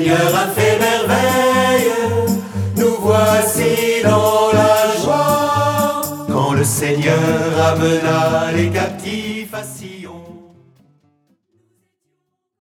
Seigneur a fait merveille, nous voici dans la joie. Quand le Seigneur amena les captifs